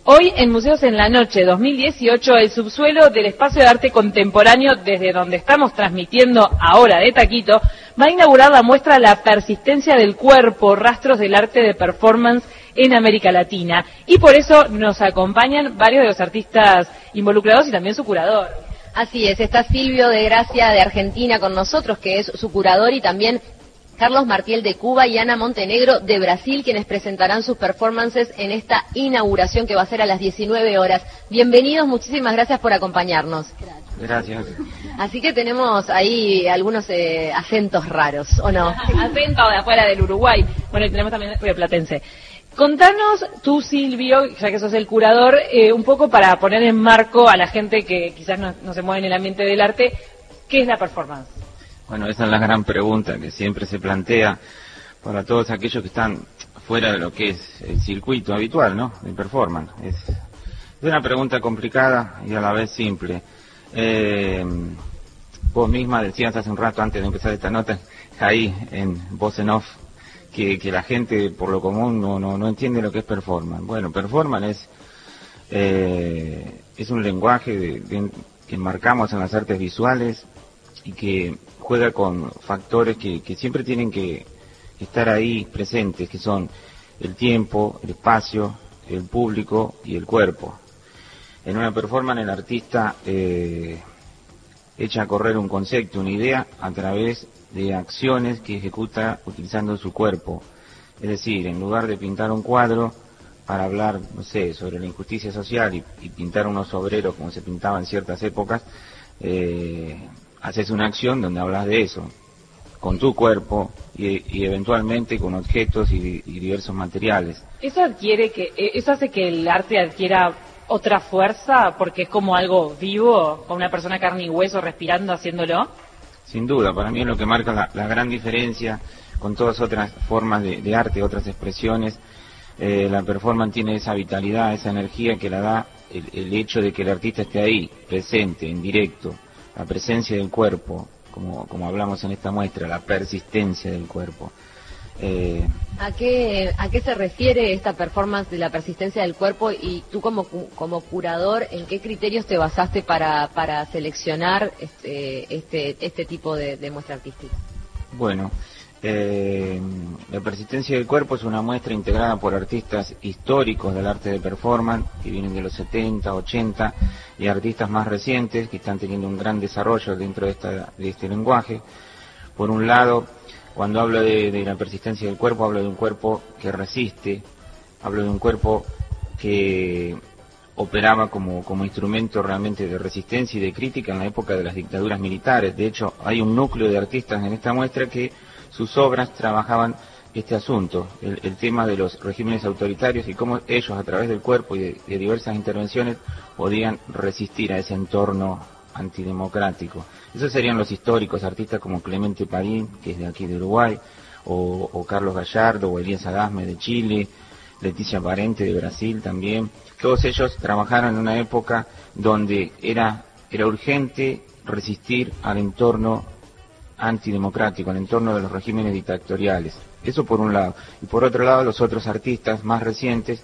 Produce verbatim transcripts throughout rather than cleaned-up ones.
Hoy en Museos en la Noche dos mil dieciocho, el subsuelo del Espacio de Arte Contemporáneo, desde donde estamos transmitiendo ahora de Taquito, va a inaugurar la muestra La Persistencia del Cuerpo, rastros del arte de performance en América Latina. Y por eso nos acompañan varios de los artistas involucrados y también su curador. Así es, está Silvio de Gracia de Argentina con nosotros, que es su curador, y también Carlos Martiel de Cuba y Ana Montenegro de Brasil, quienes presentarán sus performances en esta inauguración que va a ser a las diecinueve horas. Bienvenidos, muchísimas gracias por acompañarnos. Gracias. Así que tenemos ahí algunos eh, acentos raros, ¿o no? Acento de afuera del Uruguay. Bueno, y tenemos también el platense. Contanos tú, Silvio, ya que sos el curador, eh, un poco para poner en marco a la gente que quizás no, no se mueve en el ambiente del arte, ¿qué es la performance? Bueno, esa es la gran pregunta que siempre se plantea para todos aquellos que están fuera de lo que es el circuito habitual, ¿no? De performance. Es, es una pregunta complicada y a la vez simple. Eh, vos misma decías hace un rato, antes de empezar esta nota, ahí en Voz en Off, que, que la gente por lo común no, no, no entiende lo que es performance. Bueno, performance es, eh, es un lenguaje de, de, que enmarcamos en las artes visuales y que juega con factores que, que siempre tienen que estar ahí presentes, que son el tiempo, el espacio, el público y el cuerpo. En una performance el artista eh, echa a correr un concepto, una idea, a través de acciones que ejecuta utilizando su cuerpo. Es decir, en lugar de pintar un cuadro para hablar, no sé, sobre la injusticia social y, y pintar unos obreros como se pintaba en ciertas épocas, eh, haces una acción donde hablas de eso, con tu cuerpo y, y eventualmente con objetos y, y diversos materiales. ¿Eso adquiere que, eso hace que el arte adquiera otra fuerza porque es como algo vivo, con una persona carne y hueso respirando, haciéndolo? Sin duda, para mí es lo que marca la, la gran diferencia con todas otras formas de, de arte, otras expresiones. Eh, la performance tiene esa vitalidad, esa energía que la da el, el hecho de que el artista esté ahí, presente, en directo. La presencia del cuerpo, como, como hablamos en esta muestra, la persistencia del cuerpo. Eh, ¿A qué, ¿A qué se refiere esta performance de la persistencia del cuerpo? Y tú como, como curador, ¿en qué criterios te basaste para, para seleccionar este, este, este tipo de, de muestra artística? Bueno, eh, la persistencia del cuerpo es una muestra integrada por artistas históricos del arte de performance, que vienen de los setenta, ochenta, y artistas más recientes que están teniendo un gran desarrollo dentro de, esta, de este lenguaje. Por un lado, cuando hablo de, de la persistencia del cuerpo, hablo de un cuerpo que resiste, hablo de un cuerpo que operaba como, como instrumento realmente de resistencia y de crítica en la época de las dictaduras militares. De hecho, hay un núcleo de artistas en esta muestra que sus obras trabajaban este asunto, el, el tema de los regímenes autoritarios y cómo ellos a través del cuerpo y de, de diversas intervenciones podían resistir a ese entorno antidemocrático. Esos serían los históricos, artistas como Clemente Padín, que es de aquí de Uruguay, o, o Carlos Gallardo, o Elías Agasme de Chile, Leticia Parente de Brasil también. Todos ellos trabajaron en una época donde era, era urgente resistir al entorno antidemocrático, al entorno de los regímenes dictatoriales. Eso por un lado. Y por otro lado, los otros artistas más recientes,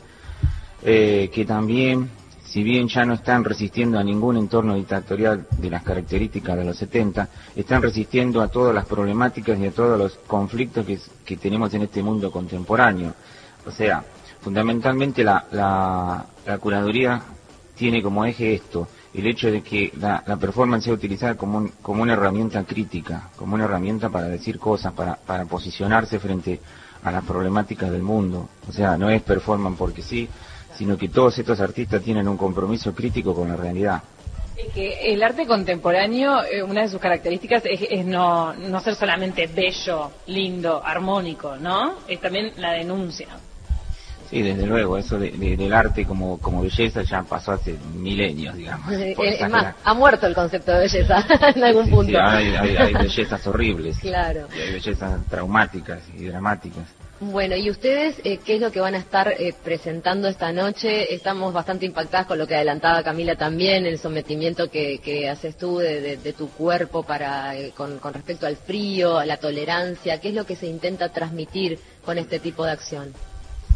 eh, que también, si bien ya no están resistiendo a ningún entorno dictatorial de las características de los setenta, están resistiendo a todas las problemáticas y a todos los conflictos que, que tenemos en este mundo contemporáneo. O sea, fundamentalmente la, la, la curaduría tiene como eje esto, el hecho de que la, la performance sea utilizada como, un, como una herramienta crítica, como una herramienta para decir cosas, para, para posicionarse frente a las problemáticas del mundo. O sea, no es performance porque sí, sino que todos estos artistas tienen un compromiso crítico con la realidad. Es que el arte contemporáneo, eh, una de sus características es, es no, no ser solamente bello, lindo, armónico, ¿no? Es también la denuncia. Sí, desde luego, eso de, de, del arte como, como belleza ya pasó hace milenios, digamos. Es más, ha muerto el concepto de belleza en algún sí, punto. Sí, hay, hay, hay bellezas horribles, claro. Y hay bellezas traumáticas y dramáticas. Bueno, ¿y ustedes eh, qué es lo que van a estar eh, presentando esta noche? Estamos bastante impactadas con lo que adelantaba Camila también, el sometimiento que, que haces tú de, de, de tu cuerpo para eh, con, con respecto al frío, a la tolerancia. ¿Qué es lo que se intenta transmitir con este tipo de acción?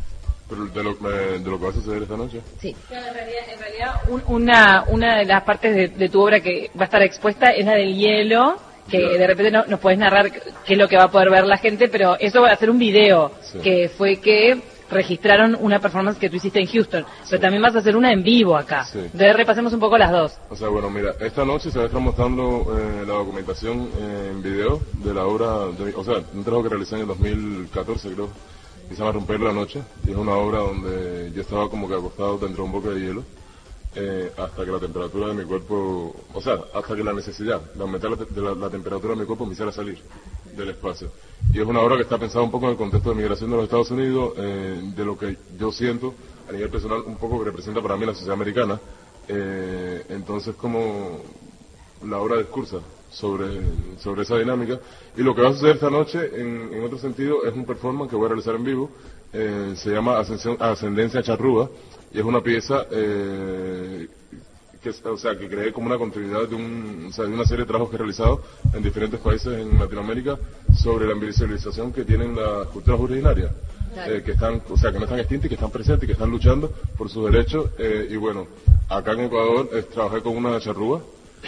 Pero de lo, de lo que va a suceder esta noche. Sí. Claro, en realidad, en realidad un, una, una de las partes de, de tu obra que va a estar expuesta es la del hielo, que claro. De repente no, nos puedes narrar qué es lo que va a poder ver la gente, pero eso va a ser un video, sí. Que fue que registraron una performance que tú hiciste en Houston, sí. Pero también vas a hacer una en vivo acá. Sí. Entonces repasemos un poco las dos. O sea, bueno, mira, esta noche se va a estar mostrando eh, la documentación eh, en video de la obra, de, o sea, un trabajo que realicé en el dos mil catorce, creo. Y se llama Romper la Noche, y es una obra donde yo estaba como que acostado dentro de un bloque de hielo, eh, hasta que la temperatura de mi cuerpo, o sea, hasta que la necesidad de aumentar la, de la, la temperatura de mi cuerpo me hiciera salir del espacio. Y es una obra que está pensada un poco en el contexto de migración de los Estados Unidos, eh, de lo que yo siento a nivel personal un poco que representa para mí la sociedad americana. Eh, entonces como la obra discursa sobre, sobre esa dinámica, y lo que va a suceder esta noche en, en otro sentido es un performance que voy a realizar en vivo, eh, se llama Ascensión, Ascendencia Charrúa, y es una pieza eh, que, o sea, que creé como una continuidad de, un, o sea, de una serie de trabajos que he realizado en diferentes países en Latinoamérica sobre la invisibilización que tienen las culturas originarias, eh, que están, o sea, que no están extintas y que están presentes y que están luchando por sus derechos, eh, y bueno, acá en Ecuador eh, trabajé con una charrúa.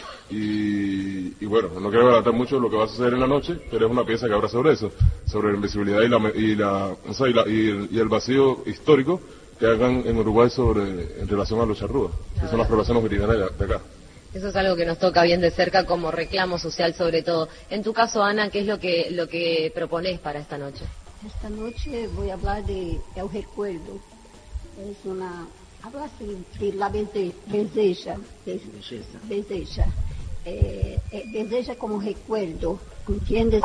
Y, y bueno, no quiero adelantar mucho lo que va a suceder en la noche, pero es una pieza que habla sobre eso, sobre la invisibilidad y la, y la, o sea, y, la y, el, y el vacío histórico que hagan en Uruguay sobre en relación a los charrúas, que son las poblaciones originarias de acá. Eso es algo que nos toca bien de cerca como reclamo social sobre todo. En tu caso, Ana, ¿qué es lo que lo que propones para esta noche? Esta noche voy a hablar de el recuerdo. Es una habla de la belleza, belleza. Eh, eh, deseja como recuerdo, ¿entiendes?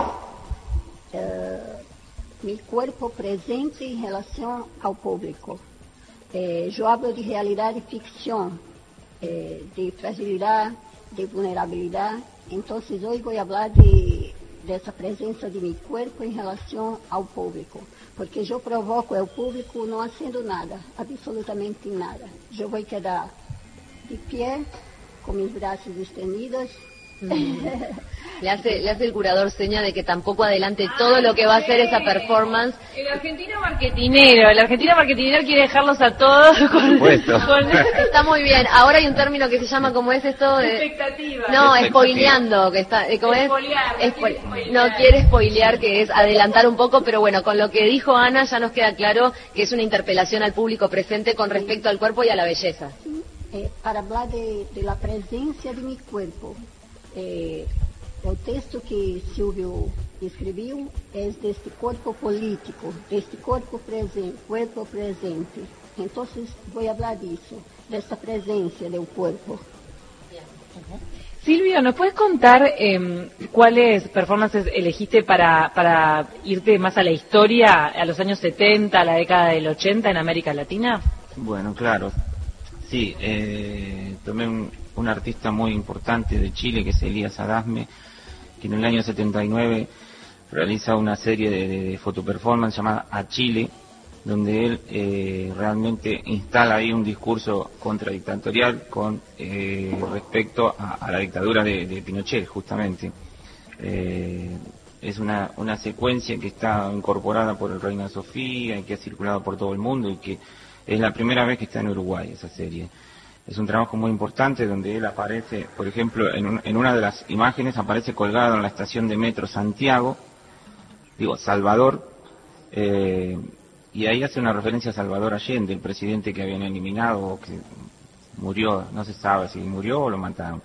Eh, mi cuerpo presente em relação ao público. Eh, eu hablo de realidade e ficção, eh, de fragilidade, de vulnerabilidade. Então, hoje vou falar de, dessa presença de meu corpo em relação ao público. Porque eu provoco o público não fazendo nada, absolutamente nada. Eu vou quedar de pé, con mis brazos extendidos. Mm. Le hace, le hace el curador seña de que tampoco adelante todo lo que va a hacer esa performance. El argentino marketinero, el argentino marketinero quiere dejarlos a todos con, con... Está muy bien. Ahora hay un término que se llama, ¿cómo es esto? Expectativa. No, spoileando, que está, ¿cómo es? Spoilear, Espo... No quiere spoilear, que es adelantar un poco, pero bueno, con lo que dijo Ana ya nos queda claro que es una interpelación al público presente con respecto al cuerpo y a la belleza. Sí, eh, para hablar de, de la presencia de mi cuerpo. Eh, el texto que Silvio escribió es de este cuerpo político, de este cuerpo presente, cuerpo presente. Entonces voy a hablar de eso, de esta presencia del cuerpo. Uh-huh. Silvio, ¿nos puedes contar eh, cuáles performances elegiste para, para irte más a la historia, a los años setenta, a la década del ochenta en América Latina? Bueno, claro. Sí, eh, tomé un, un artista muy importante de Chile, que es Elías Adasme, que en el año setenta y nueve realiza una serie de, de, de fotoperformance llamada A Chile, donde él eh, realmente instala ahí un discurso contradictatorial con eh, respecto a, a la dictadura de, de Pinochet, justamente. Eh, es una, una secuencia que está incorporada por el Reina Sofía y que ha circulado por todo el mundo y que es la primera vez que está en Uruguay esa serie. Es un trabajo muy importante donde él aparece, por ejemplo, en, un, en una de las imágenes aparece colgado en la estación de metro Santiago, digo, Salvador, eh, y ahí hace una referencia a Salvador Allende, el presidente que habían eliminado o que murió, no se sabe si murió o lo mataron.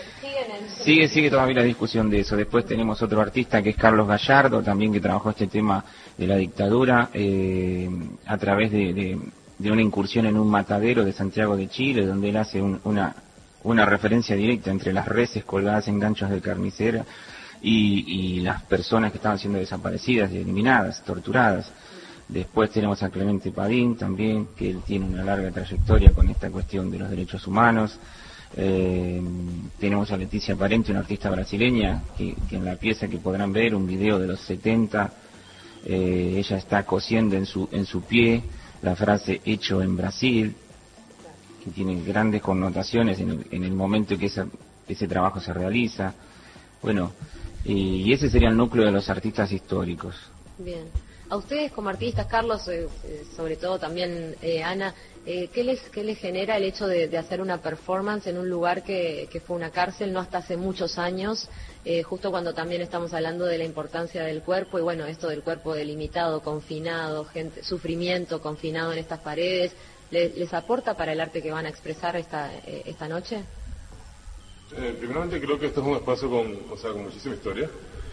Sigue, sigue todavía la discusión de eso. Después tenemos otro artista que es Carlos Gallardo, también que trabajó este tema de la dictadura eh, a través de, de, de una incursión en un matadero de Santiago de Chile, donde él hace un, una, una referencia directa entre las reses colgadas en ganchos de carnicera y, y las personas que estaban siendo desaparecidas, eliminadas, torturadas. Después tenemos a Clemente Padín también, que él tiene una larga trayectoria con esta cuestión de los derechos humanos. Eh, tenemos a Leticia Parente, una artista brasileña, que, que en la pieza que podrán ver, un video de los setenta, eh, ella está cosiendo en su, en su pie la frase hecho en Brasil, que tiene grandes connotaciones en el, en el momento en que esa, ese trabajo se realiza. Bueno, y ese sería el núcleo de los artistas históricos. Bien. A ustedes como artistas, Carlos, eh, eh, sobre todo también eh, Ana, eh, ¿qué les qué les genera el hecho de, de hacer una performance en un lugar que, que fue una cárcel no hasta hace muchos años, eh, justo cuando también estamos hablando de la importancia del cuerpo y bueno, esto del cuerpo delimitado, confinado, gente, sufrimiento confinado en estas paredes, ¿les, les aporta para el arte que van a expresar esta eh, esta noche? Eh, primeramente creo que esto es un espacio con, o sea, con muchísima historia.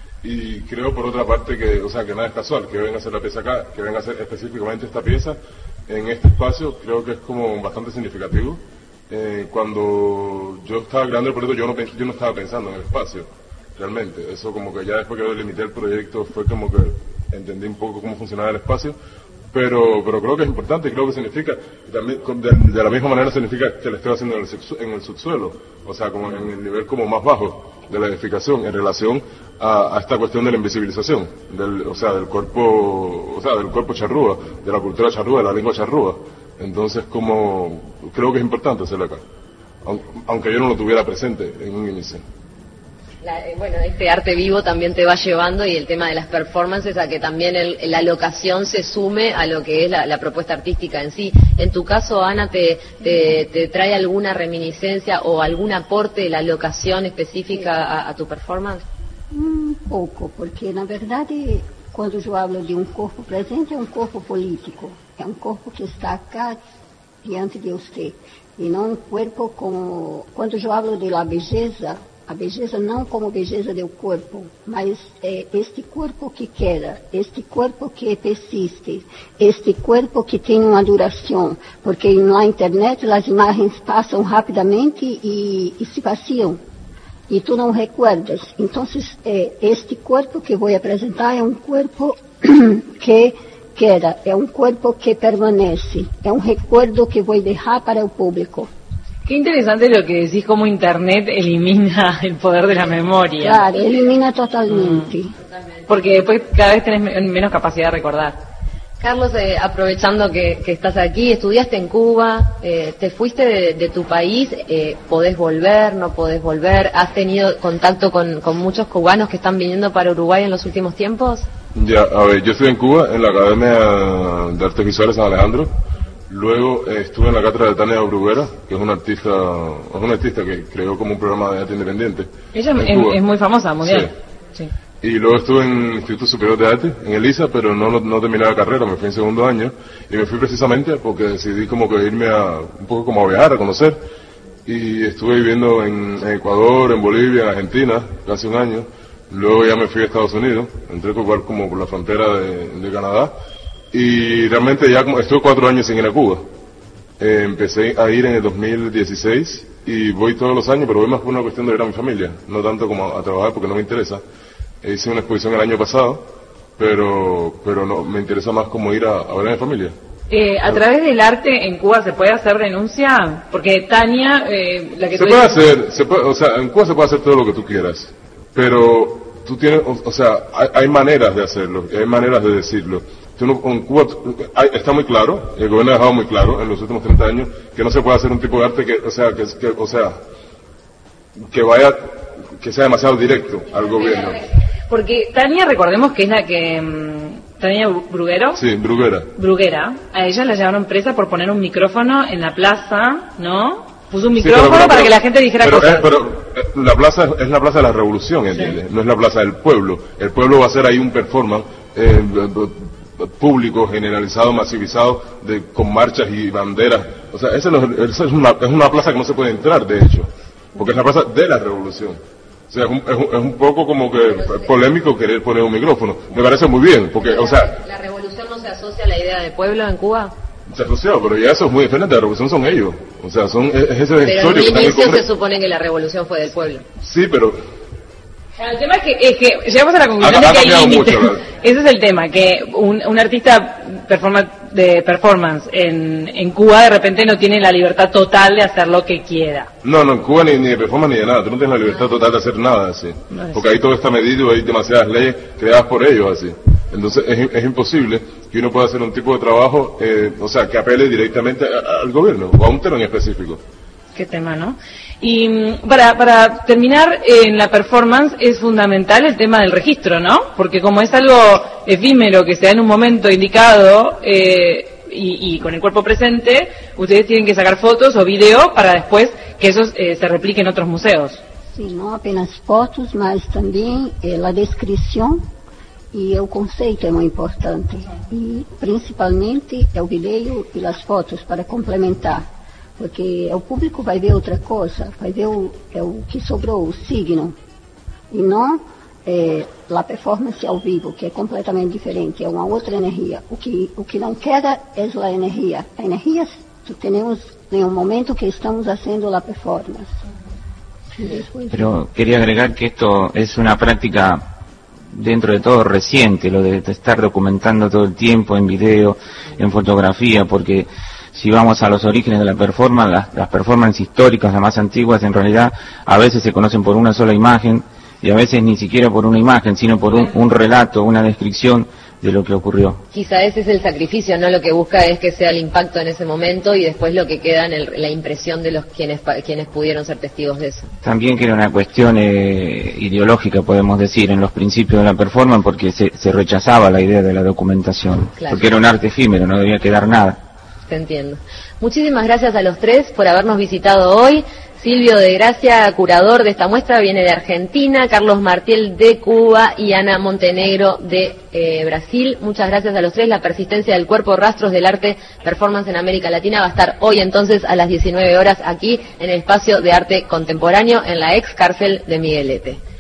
Y creo por otra parte que, o sea, que nada es casual, que venga a hacer la pieza acá, que venga a hacer específicamente esta pieza en este espacio, creo que es como bastante significativo. Eh, cuando yo estaba creando el proyecto, yo no, yo no estaba pensando en el espacio, realmente. Eso como que ya después que yo delimité el proyecto fue como que entendí un poco cómo funcionaba el espacio. Pero, pero creo que es importante y creo que significa, y también de, de la misma manera significa que lo estoy haciendo en el, en el subsuelo, o sea, como en el nivel como más bajo de la edificación en relación a, a esta cuestión de la invisibilización, del, o sea, del cuerpo, o sea, del cuerpo charrúa, de la cultura charrúa, de la lengua charrúa. Entonces, como, creo que es importante hacerlo acá, aunque yo no lo tuviera presente en un inicio. La, eh, bueno, este arte vivo también te va llevando y el tema de las performances a que también el, la locación se sume a lo que es la, la propuesta artística en sí. En tu caso, Ana, ¿te, te, te trae alguna reminiscencia o algún aporte de la locación específica a, a tu performance? Um pouco, porque na verdade, quando eu hablo de um corpo presente, é um corpo político, é um corpo que está acá diante de você, e não um corpo como... Quando eu hablo de la beleza, a beleza não como beleza do corpo, mas é este corpo que queda, este corpo que persiste, este corpo que tem uma duração, porque na internet as imagens passam rapidamente e, e se vaciam, e tu não recuerdas. Então, é, este corpo que vou apresentar é um corpo que queda, é um corpo que permanece, é um recuerdo que vou deixar para o público. Qué interesante lo que decís, cómo Internet elimina el poder de la memoria. Claro, elimina totalmente. Mm. Porque después cada vez tenés menos capacidad de recordar. Carlos, eh, aprovechando que, que estás aquí, estudiaste en Cuba, eh, te fuiste de, de tu país, eh, ¿podés volver, no podés volver? ¿Has tenido contacto con, con muchos cubanos que están viniendo para Uruguay en los últimos tiempos? Ya, a ver, yo estoy en Cuba, en la Academia de Artes Visuales San Alejandro. Luego eh, estuve en la cátedra de Tania Bruguera, que es una artista, es una artista que creó como un programa de arte independiente. Ella es, es muy famosa, mundial. Sí. Sí. Y luego estuve en el Instituto Superior de Arte, en el I S A, pero no, no, no terminé la carrera, me fui en segundo año. Y me fui precisamente porque decidí como que irme a, un poco como a viajar, a conocer. Y estuve viviendo en, en Ecuador, en Bolivia, en Argentina, casi un año. Luego ya me fui a Estados Unidos, entré a Cuba como por la frontera de, de Canadá. Y realmente ya como, estuve cuatro años sin ir a Cuba. Eh, empecé a ir en el dos mil dieciséis y voy todos los años, pero voy más por una cuestión de ver a mi familia, no tanto como a, a trabajar porque no me interesa. E hice una exposición el año pasado, pero pero no me interesa más como ir a, a ver a mi familia. Eh, a través del arte en Cuba se puede hacer denuncia, porque Tania, eh, la que se puede hacer, se puede, o sea, en Cuba se puede hacer todo lo que tú quieras, pero tú tienes, o, o sea, hay, hay maneras de hacerlo, hay maneras de decirlo. Tú no, en Cuba hay, está muy claro, el gobierno ha dejado muy claro en los últimos treinta años que no se puede hacer un tipo de arte que, o sea, que, que o sea, que vaya, que sea demasiado directo al gobierno. Porque Tania, recordemos que es la que... Mmm, Tania Bruguero. Sí, Bruguera. Bruguera. A ella la llevaron presa por poner un micrófono en la plaza, ¿no? Puso un micrófono sí, pero, pero, para pero, que la gente dijera pero, cosas. Eh, pero eh, la plaza es la plaza de la revolución, ¿entiendes? Sí. No es la plaza del pueblo. El pueblo va a hacer ahí un performance eh, público, generalizado, masivizado, de, con marchas y banderas. O sea, esa es una, es una plaza que no se puede entrar, de hecho. Porque es la plaza de la revolución. O sea, es un, es un, es un poco como que polémico querer poner un micrófono. Me parece muy bien, porque, o sea... ¿La revolución no se asocia a la idea de pueblo en Cuba? Se asocia, pero ya eso es muy diferente. La revolución son ellos. O sea, son es, es esa historia que en el inicio se supone que la revolución fue del pueblo. Sí, pero... El tema es que, es que llegamos a la conclusión ha, de que hay límites. Ese es el tema, que un, un artista performa, de performance en, en Cuba de repente no tiene la libertad total de hacer lo que quiera. No, no, en Cuba ni, ni de performance ni de nada. Tú no tienes la libertad total de hacer nada así. No, porque ahí todo está medido, hay demasiadas leyes creadas por ellos así. Entonces es, es imposible que uno pueda hacer un tipo de trabajo, eh, o sea, que apele directamente a, al gobierno o a un tema en específico. Qué tema, ¿no? Y para, para terminar, eh, en la performance es fundamental el tema del registro, ¿no? Porque como es algo efímero que se da en un momento indicado eh, y, y con el cuerpo presente, ustedes tienen que sacar fotos o video para después que eso eh, se replique en otros museos. Sí, não apenas fotos, mas também eh, a descrição e o conceito é muito importante. E principalmente é o vídeo e as fotos para complementar. Porque o público vai ver outra coisa, vai ver o, é o que sobrou, o signo, e não é, a performance ao vivo, que é completamente diferente, é uma outra energia. O que, o que não queda é a energia. A energia temos em um momento que estamos fazendo a performance. Pero quería agregar que esto es una práctica dentro de todo reciente, lo de estar documentando todo el tiempo en video, en fotografía, porque si vamos a los orígenes de la performance, las, las performances históricas, las más antiguas, en realidad a veces se conocen por una sola imagen y a veces ni siquiera por una imagen, sino por un, un relato, una descripción de lo que ocurrió. Quizá ese es el sacrificio, ¿no? Lo que busca es que sea el impacto en ese momento y después lo que queda en el, la impresión de los quienes quienes pudieron ser testigos de eso. También que era una cuestión eh, ideológica, podemos decir, en los principios de la performance, porque se, se rechazaba la idea de la documentación, claro, porque era un arte efímero, no debía quedar nada. Te entiendo. Muchísimas gracias a los tres por habernos visitado hoy. Silvio de Gracia, curador de esta muestra, viene de Argentina, Carlos Martiel de Cuba y Ana Montenegro de eh, Brasil. Muchas gracias a los tres. La persistencia del cuerpo, rastros del arte, performance en América Latina va a estar hoy entonces a las diecinueve horas aquí en el espacio de arte contemporáneo en la ex cárcel de Miguelete.